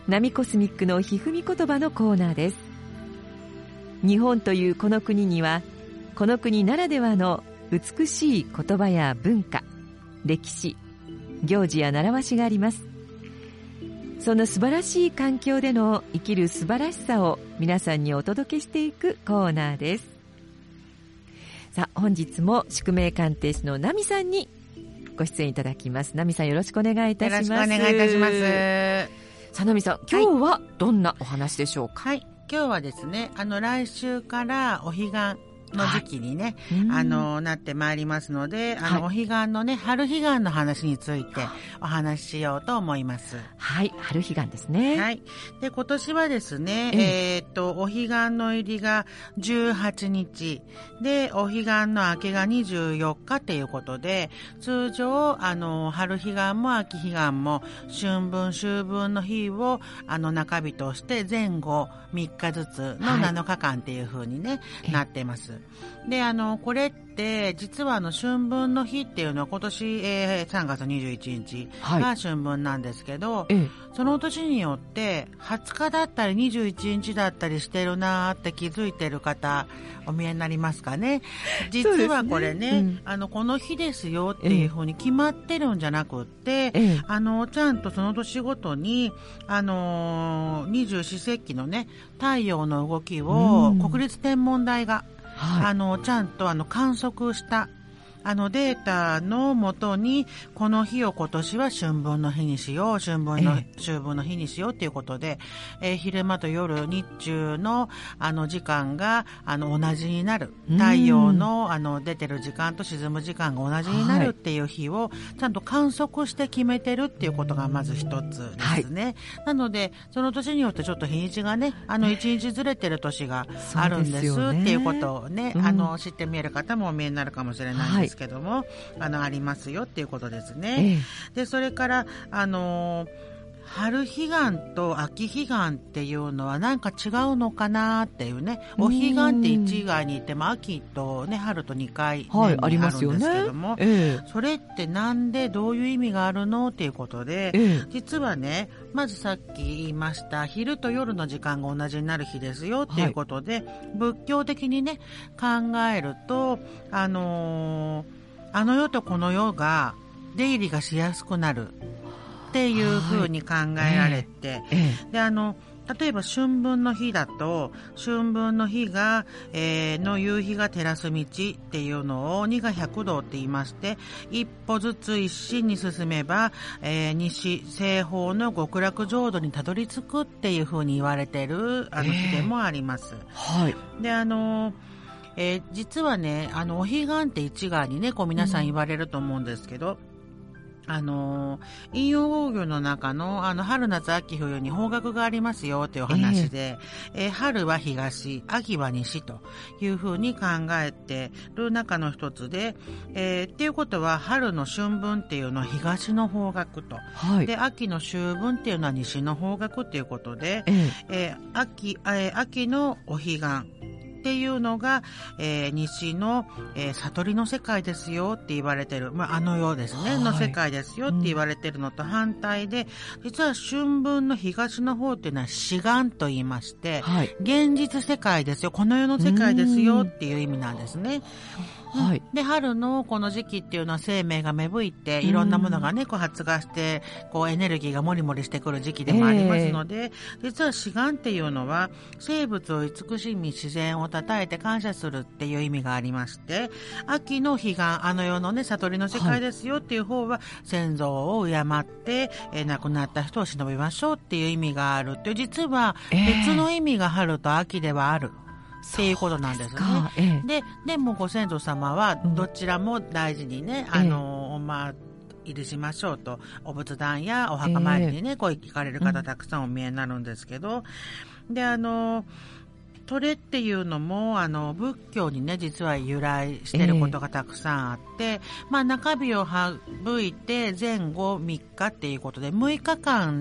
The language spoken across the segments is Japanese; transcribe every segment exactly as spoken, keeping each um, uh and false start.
ナミコスミックのひふみ言葉のコーナーです。日本というこの国には、この国ならではの美しい言葉や文化、歴史、行事や習わしがあります。その素晴らしい環境での生きる素晴らしさを皆さんにお届けしていくコーナーです。さあ、本日も宿命鑑定士のナミさんにご出演いただきます。ナミさん、よろしくお願いいたします。 よろしくお願いいたします。 さあ、ナミさん、今日はどんなお話でしょうか？ はい、今日はですね、あの来週からお彼岸の時期にね、はい、あのなってまいりますので、あの、はい、お彼岸のね、春彼岸の話についてお話ししようと思います。 はい、春彼岸ですね。 はい。で、今年はですね、えー、っとお彼岸の入りがじゅうはちにちで、お彼岸の明けがにじゅうよっかということで、通常あの春彼岸も秋彼岸も春分秋分の日をあの中日として前後みっかずつのなのかかんっていう風にね、はい、なってます。で、あのこれって実はあの春分の日っていうのは今年、えー、さんがつにじゅういちにちが春分なんですけど、はい、その年によってはつかだったりにじゅういちにちだったりしてるなーって気づいてる方お見えになりますかね。実はこれ ね, ね、うん、あのこの日ですよっていうふうに決まってるんじゃなくって、ええ、あのちゃんとその年ごとにあの二十四節気のね太陽の動きを国立天文台が、はい、あのちゃんとあの観測したあのデータのもとにこの日を今年は春分の日にしよう、春分の、ええ、秋分の日にしようっていうことで、えー、昼間と夜日中のあの時間があの同じになる、太陽のあの出てる時間と沈む時間が同じになるっていう日をちゃんと観測して決めてるっていうことがまず一つですね、はい、なのでその年によってちょっと日にちがねあの一日ずれてる年があるんですっていうことをね、うん、あの知って見える方もお見えになるかもしれないんですけども、はい、あのありますよっていうことですね、ええ、でそれからあの春彼岸と秋彼岸っていうのはなんか違うのかなっていうね。お彼岸って一概にいても秋とね春とにかい、ね、はい、ありますよね、あるんですけども、ええ、それってなんでどういう意味があるのっていうことで、ええ、実はねまずさっき言いました昼と夜の時間が同じになる日ですよっていうことで、はい、仏教的にね考えるとあのー、あの世とこの世が出入りがしやすくなるっていう風に考えられて、はい、ええ、であの例えば春分の日だと春分の日が、えー、の夕日が照らす道っていうのをにが百道って言いまして、一歩ずつ一心に進めば、えー、西西方の極楽浄土にたどり着くっていう風に言われてるあの日でもあります、えー、はい。であのえー、実はねあのお彼岸って一概にねこう皆さん言われると思うんですけど、うんあの陰陽五行の中のあの春夏秋冬に方角がありますよという話で、えーえー、春は東、秋は西というふうに考えてる中の一つで、えー、っていうことは春の春分っていうのは東の方角と、はい、で秋の秋分っていうのは西の方角っていうことで、えーえー、秋、えー、秋のお彼岸っていうのが、えー、西の、えー、悟りの世界ですよって言われてる、まあ、あの世ですね、はい、の世界ですよって言われてるのと反対で、うん、実は春分の東の方っていうのは至願と言いまして、はい、現実世界ですよ、この世の世界ですよっていう意味なんですね。はい、で春のこの時期っていうのは生命が芽吹いていろんなものがねこう発芽してこうエネルギーがもりもりしてくる時期でもありますので、えー、実は至願っていうのは生物を慈しみ自然を称えて感謝するっていう意味がありまして、秋の彼岸あの世のね悟りの世界ですよっていう方は、はい、先祖を敬って、えー、亡くなった人を忍びましょうっていう意味があるっていう、実は別の意味が春と秋ではある、えーっていうことなんですね。ええ、で、でもご先祖様はどちらも大事にね、うん、あの、お参りしましょうと、お仏壇やお墓参りにね、え、こう行かれる方たくさんお見えになるんですけど、うん、で、あの、それっていうのもあの仏教にね実は由来してることがたくさんあって、えー、まあ中日を省いて前後みっかっていうことでむいかかんっ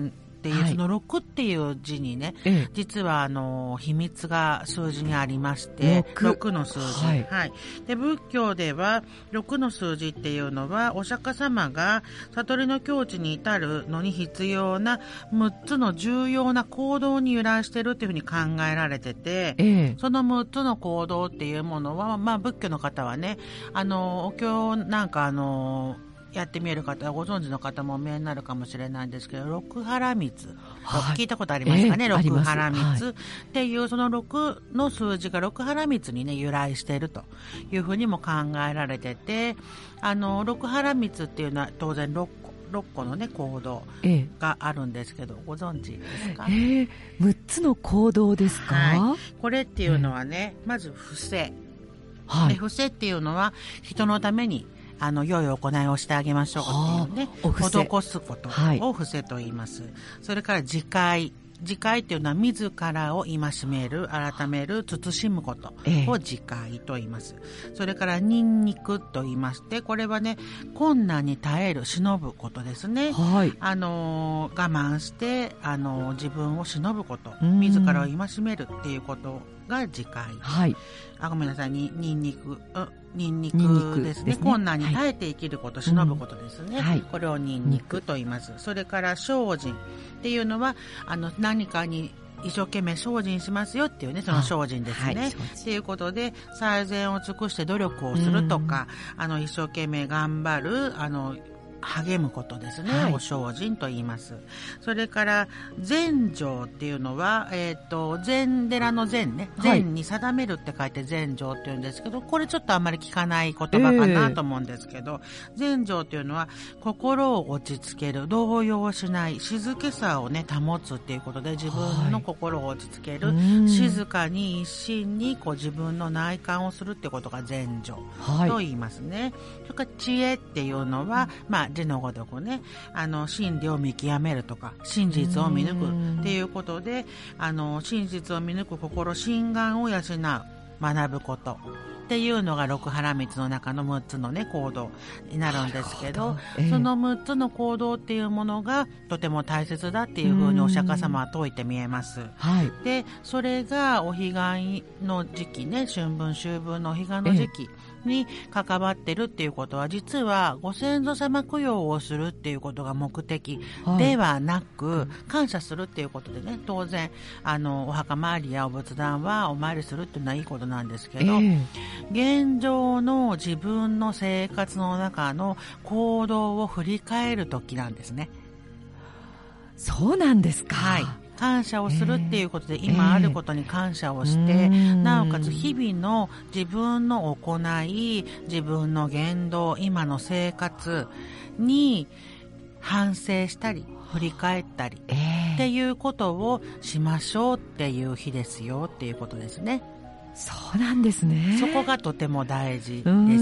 っていう、はい、そのろくっていう字にね、ええ、実はあの秘密が数字にありまして、ろく, ろくの数字、はいはい、で仏教ではろくの数字っていうのはお釈迦様が悟りの境地に至るのに必要なむっつの重要な行動に由来してるっていうふうに考えられてて、ええ、そのむっつの行動っていうものは、まあ、仏教の方はね、あのお経なんかあのやってみえる方はご存知の方もお見えになるかもしれないんですけど、六波羅蜜、はい、聞いたことありますかね、えー、六波羅蜜っていう、はい、そのろくの数字が六波羅蜜にね由来しているというふうにも考えられてて、あの六波羅蜜っていうのは当然ろっころっこのね行動があるんですけど、えー、ご存知ですか？ えー、むっつの行動ですか？ はい、これっていうのはね、えー、まず伏せ、はい、で伏せっていうのは人のためにあの良い行いをしてあげましょうっていうね、施すことを伏せと言います、はい、それから自戒、自戒っていうのは自らを戒める、改める、慎むことを自戒と言います、ええ、それから忍肉と言いまして、これはね困難に耐える、忍ぶことですね、はい、あの我慢してあの自分を忍ぶこと、自らを戒めるっていうことが自戒、はい、あごめんなさい、に忍肉、ニンニクですね。ですね、困難に耐えて生きること、はい、忍ぶことですね、うん、はい、これをニンニクと言います。それから精進っていうのはあの何かに一生懸命精進しますよっていうね、その精進ですね、はい、っていうことで最善を尽くして努力をするとか、うん、あの一生懸命頑張る、あの励むことですね、はい、お精進と言います。それから禅定っていうのは、えー、と禅寺の禅ね、禅に定めるって書いて禅定っていうんですけど、これちょっとあんまり聞かない言葉かなと思うんですけど、えー、禅定っていうのは心を落ち着ける、動揺しない、静けさをね保つっていうことで、自分の心を落ち着ける、はい、静かに一心にこう自分の内観をするっていうことが禅定と言いますね、はい、それから知恵っていうのは、まあ字のごとくね、あの真理を見極めるとか真実を見抜くっていうことで、あの真実を見抜く心、心眼を養う、学ぶことっていうのが六波羅蜜の中のむっつのね行動になるんですけど、えー、そのむっつの行動っていうものがとても大切だっていうふうにお釈迦様は説いて見えます、はい、でそれがお彼岸の時期ね、春分秋分のお彼岸の時期、えーに関わってるっていうことは、実はご先祖様供養をするっていうことが目的ではなく、はい、感謝するっていうことでね、当然あのお墓参りやお仏壇はお参りするっていうのはいいことなんですけど、えー、現状の自分の生活の中の行動を振り返る時なんですね。 そうなんですか。 はい、感謝をするっていうことで、えー、今あることに感謝をして、えー、なおかつ日々の自分の行い、自分の言動、今の生活に反省したり振り返ったり、えー、っていうことをしましょうっていう日ですよっていうことですね。 そうなんですね。 そこがとても大事です。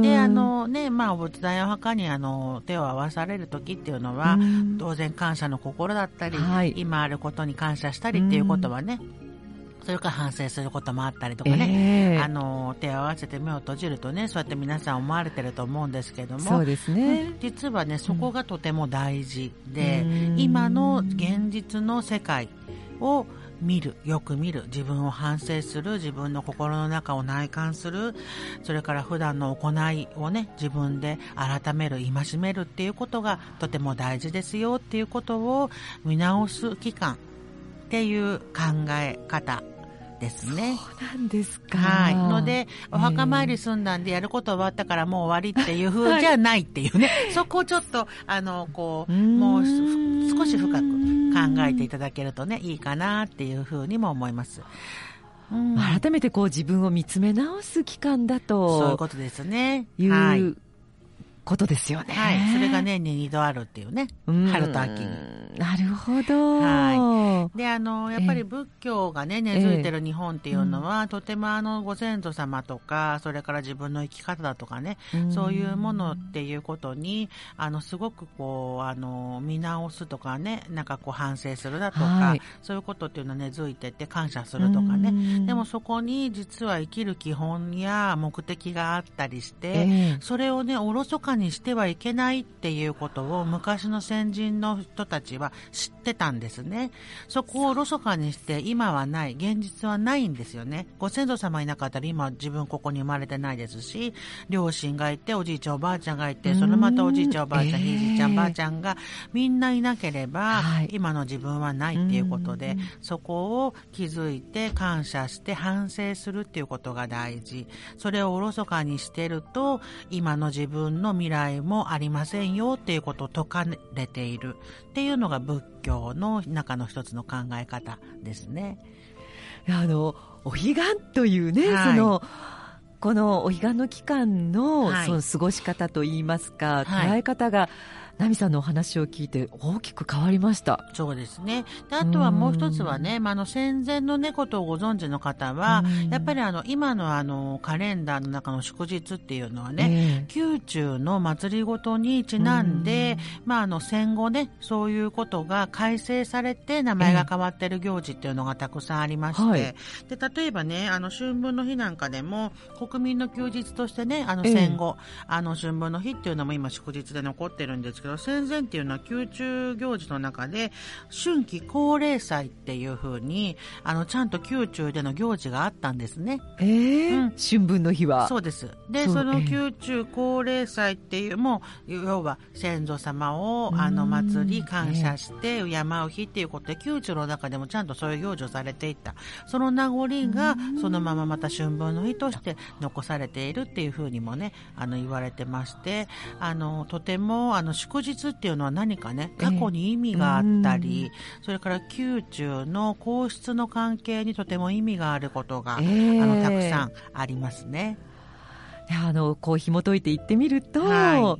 で、あのね、まあお仏壇やお墓にあの手を合わされる時っていうのは、当然感謝の心だったり、はい、今あることに感謝したりっていうことはね、それから反省することもあったりとかね、えー、あの手を合わせて目を閉じるとね、そうやって皆さん思われてると思うんですけども、 そうですね、 うん、実はねそこがとても大事で、うん、今の現実の世界を見る、よく見る、自分を反省する、自分の心の中を内観する、それから普段の行いをね自分で改める、戒めるっていうことがとても大事ですよっていうことを見直す期間っていう考え方ですね。 そうなんですか。 はい。のでお墓参り済んだんでやること終わったからもう終わりっていう風じゃないっていうね、はい、そこをちょっとあのこうもう少し深く考えていただけるとねいいかなっていう風にも思います。 うん、改めてこう自分を見つめ直す期間だと、 そういうことですね。 いう、 はい、 ことですよね。 はい。それが年ににどあるっていうね。春と秋に。 なるほど。 はい。で、あの、やっぱり仏教がね、根付いてる日本っていうのは、えー、とてもあの、ご先祖様とか、それから自分の生き方だとかね、そういうものっていうことに、あの、すごくこう、あの、見直すとかね、なんかこう反省するだとか、はい、そういうことっていうのは根付いてて感謝するとかね。でもそこに実は生きる基本や目的があったりして、えー、それをね、おろそかにしてはいけないっていうことを昔の先人の人たちはは知ってたんですね。そこをおろそかにして今はない、現実はないんですよね。ご先祖様いなかったら今自分ここに生まれてないですし、両親がいておじいちゃんおばあちゃんがいて、そのまたおじいちゃんおばあちゃん、ひいじいちゃんばあちゃんがみんないなければ、はい、今の自分はないっていうことで、そこを気づいて感謝して反省するっていうことが大事。それをおろそかにしてると今の自分の未来もありませんよっていうことを説かれているっていうのが仏教の中の一つの考え方ですね。 あのお彼岸というね、はい、そのこのお彼岸の期間 の,、はい、その過ごし方といいますか、はい、捉え方が奈美さんのお話を聞いて大きく変わりました。 そうですね。であとはもう一つはね、まあ、あの戦前のねことをご存知の方はやっぱりあの今のあのカレンダーの中の祝日っていうのはね、えー、宮中の祭りごとにちなんで、まあ、あの戦後ねそういうことが改正されて名前が変わっている行事っていうのがたくさんありまして、はい、で例えばねあの春分の日なんかでも国民の休日としてねあの戦後、えー、あの春分の日っていうのも今祝日で残ってるんですけど、戦前っていうのは宮中行事の中で春季皇霊祭っていう風にあのちゃんと宮中での行事があったんですね。 えーうん、春分の日はそうです。で そ, その宮中皇霊祭っていうもう要は先祖様をあの祭り感謝して敬う日っていうことで宮中の中でもちゃんとそういう行事をされていた。その名残がそのまままた春分の日として残されているっていう風にもねあの言われてまして、あのとてもあの祝日っていうのは何かね過去に意味があったり、えー、それから宮中の皇室の関係にとても意味があることが、えー、あのたくさんありますね。 あのこう紐解いていってみると、はい、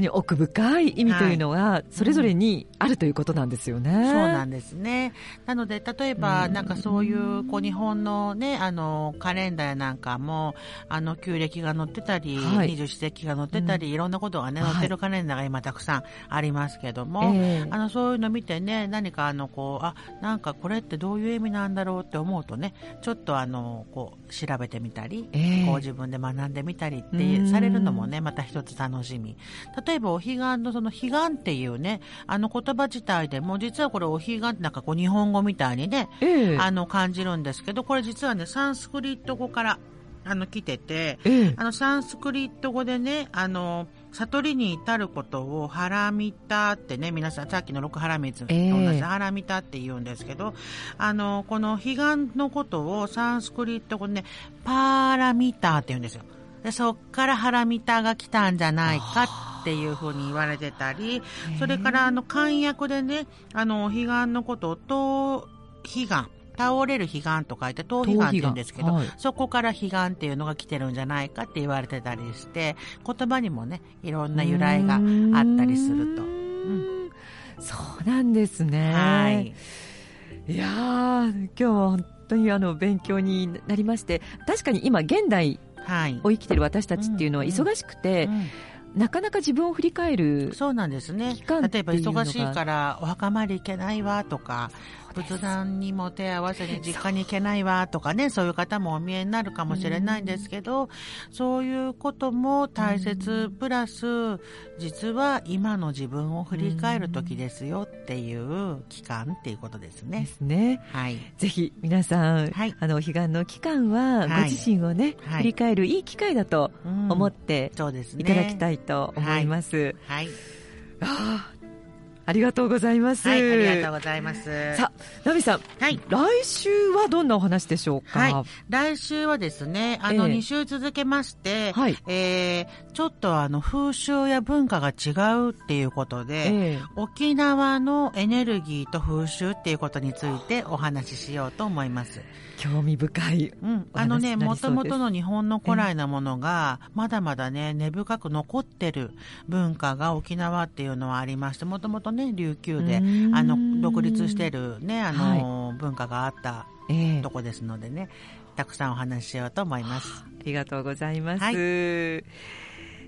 奥深い意味というのがそれぞれにあるということなんですよね。 うん、そうなんですね。なので例えばなんかそういうこう日本のねあのカレンダーなんかもあの旧暦が載ってたり、はい、二十四節気が載ってたり、うん、いろんなことがね載ってるカレンダーが今たくさんありますけども、はい、あのそういうの見てね何かあのこうあなんかこれってどういう意味なんだろうって思うとねちょっとあのこう調べてみたり、えー、こう自分で学んでみたりってされるのもねまた一つ楽しみ。例えばお彼岸のその彼岸っていうねあの言葉自体でも実はこれお彼岸ってなんかこう日本語みたいにね、えー、あの感じるんですけど、これ実はねサンスクリット語からあの来てて、えー、あのサンスクリット語でねあの悟りに至ることをハラミタってね皆さんさっきの六ハラミツと同じ、えー、ハラミタって言うんですけど、あのこの彼岸のことをサンスクリット語でねパーラミタって言うんですよ。でそっからハラミタが来たんじゃないかっていうふうに言われてたり、それからあの漢訳でねあの彼岸のことを東彼岸倒れる彼岸と書いて東彼岸って言うんですけど、はい、そこから彼岸っていうのが来てるんじゃないかって言われてたりして、言葉にもねいろんな由来があったりすると、うん、 そうなんですね。はい、いやー今日は本当にあの勉強になりまして、確かに今現代を生きてる私たちっていうのは忙しくて、うんうんうんなかなか自分を振り返るそうなんですね。例えば忙しいからお墓参り行けないわとか仏壇にも手合わせに実家に行けないわとかね、そういう方もお見えになるかもしれないんですけど、そういうことも大切プラス実は今の自分を振り返る時ですよっていう期間っていうことですね。 ですね。はい。ぜひ皆さん、はい、あの彼岸の期間はご自身をね、はい、振り返るいい機会だと思っていただきたいと思います。はい。はい、あありがとうございます。 はい、ありがとうございます。 さあ、ナミさん、はい、来週はどんなお話でしょうか。はい、 来週はですね、あの、えー、に週続けまして、はい、えー、ちょっとあの、風習や文化が違うっていうことで、えー、沖縄のエネルギーと風習っていうことについてお話ししようと思います。 興味深い、 うん、あのね、もともとの日本の古来のものが、まだまだね、根深く残ってる文化が沖縄っていうのはありまして、もともとね、琉球で、あの、独立してるね、あの、はい、文化があったとこですのでね、えー、たくさんお話ししようと思います。 ありがとうございます。はい、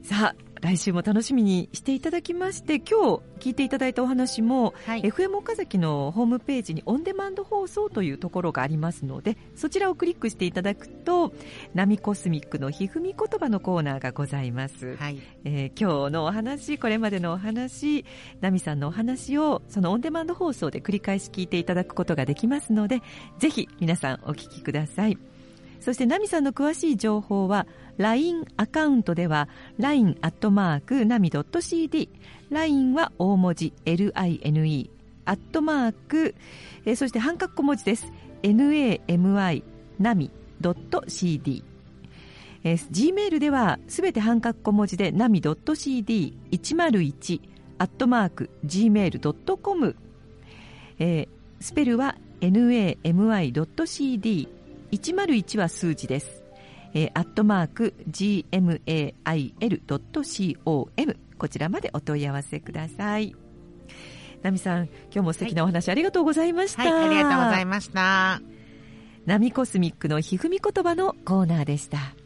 さあ来週も楽しみにしていただきまして、今日聞いていただいたお話も、はい、エフエム 岡崎のホームページにオンデマンド放送というところがありますので、そちらをクリックしていただくとナミコスミックのひふみ言葉のコーナーがございます、はい。えー、今日のお話、これまでのお話、ナミさんのお話をそのオンデマンド放送で繰り返し聞いていただくことができますので、ぜひ皆さんお聞きください。そしてナミさんの詳しい情報は ライン アカウントでは ライン アットマーク ナミ ドット シーディー、 ライン は大文字 エルアイエヌイー アットマーク、えー、そして半角小文字です ナミ ナミ ドット シーディー、えー、Gmail ではすべて半角小文字で ナミ ドット シーディーいちまるいち アットマーク ジーメール ドット コム、えー、スペルは ナミ ドット シーディーいちまるいちは数字です。えー、アットマーク ジーエムエーアイエル ドット コム こちらまでお問い合わせください。ナミさん、今日も素敵なお話、はい、ありがとうございました。 はい、ありがとうございました。 ナミコスミックのひふみ言葉のコーナーでした。